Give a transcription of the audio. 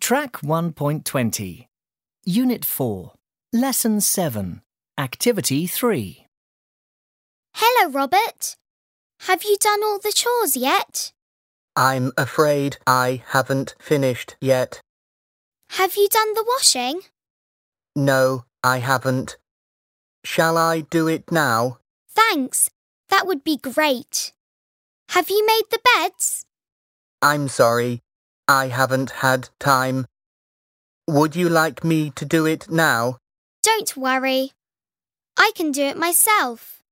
Track 1.20. Unit 4. Lesson 7. Activity 3. Hello, Robert. Have you done all the chores yet? I'm afraid I haven't finished yet. Have you done the washing? No, I haven't. Shall I do it now? Thanks. That would be great. Have you made the beds? I'm sorry. I haven't had time. Would you like me to do it now? Don't worry. I can do it myself.